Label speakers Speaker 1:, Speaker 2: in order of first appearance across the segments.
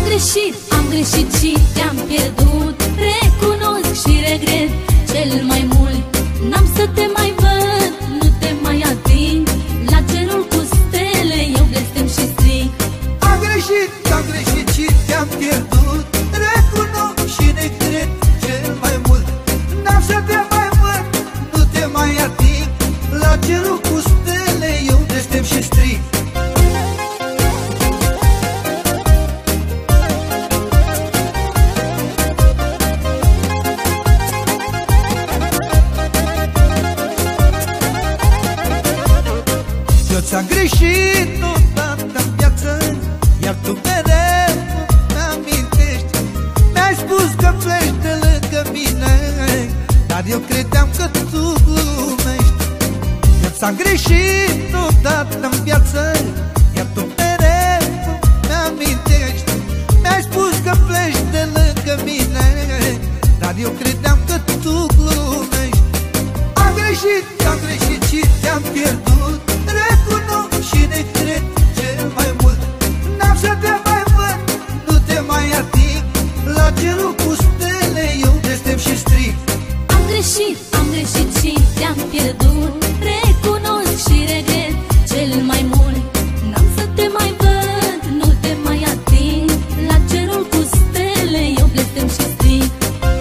Speaker 1: Am greșit și te-am pierdut. Recunosc și regret cel mai mult. N-am să te mai văd, nu te mai ating. La cerul cu stele eu blestem și strig.
Speaker 2: Am greșit și te-am pierdut. Recunosc și regret cel mai mult. N-am să te mai văd, nu te mai ating. La cerul cu stele eu blestem și strig. Ți-am greșit odată în viață, iar tu mereu mi-amintești. Mi-ai spus că pleci de lângă mine, dar eu credeam că tu glumești. Eu ți-am greșit odată în viață, iar tu mereu mi-amintești. Mi-ai spus că pleci de lângă mine, dar eu credeam că tu glumești. Am greșit și te-am pierdut. Recunosc și regret cel mai mult. N-am să te mai văd, nu te mai ating. La cerul cu stele eu blestem și strig.
Speaker 1: Am greșit și te-am pierdut. Recunosc și regret cel mai mult. N-am să te mai văd, nu te mai ating. La cerul cu stele eu blestem și strig.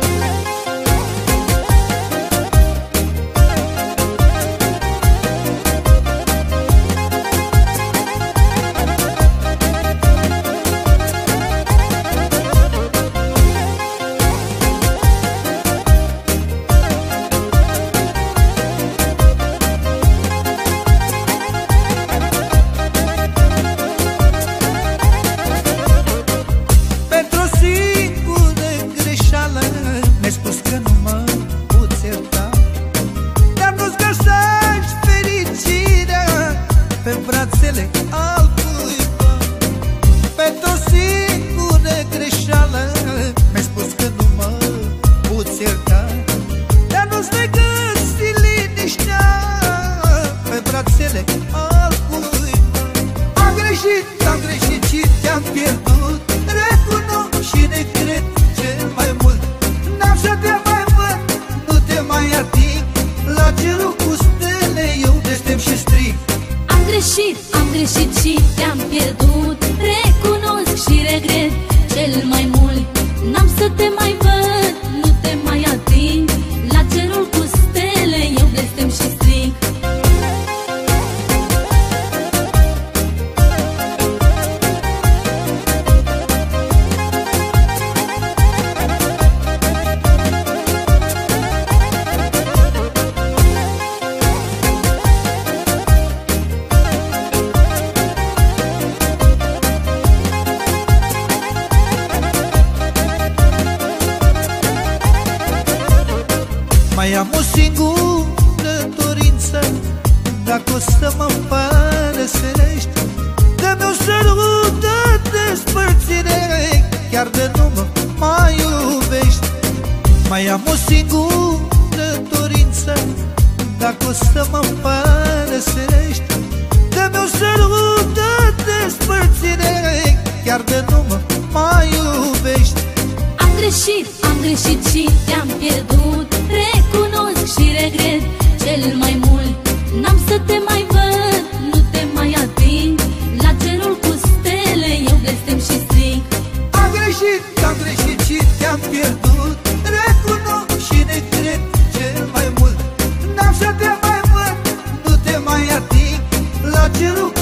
Speaker 2: Mi-ai spus că nu mă poți ierta, dar nu-ți găsești fericirea pe brațele altcuiva. Pentru o singură greșeală mi-ai spus că nu mă poți ierta, dar nu-ți vei găsi liniștea pe brațele altcuiva. Am greșit și te-am pierdut. Recunosc și regret cel mai mult. N-am să te mai văd, nu te mai ating. La cerul cu stele eu blestem și strig.
Speaker 1: Am greșit și te-am pierdut. Recunosc și regret cel mai mult. N-am să te mai văd, nu te mai ating. La cerul cu stele eu blestem și strig.
Speaker 2: Mai am o singură dorință, dacă o să mă părăsești, dă-mi un sărut de despărțire, chiar de nu mă mai iubești. Mai am o singură dorință, dacă o să mă părăsești, dă-mi un sărut de despărțire, chiar de nu mă mai iubești.
Speaker 1: Am greșit și te-am pierdut. Recunosc și regret cel mai mult. N-am să te mai văd, nu te mai ating. La cerul cu stele eu blestem și strig.
Speaker 2: Am greșit și te-am pierdut. Recunosc și regret cel mai mult. N-am să te mai văd, nu te mai ating. La cerul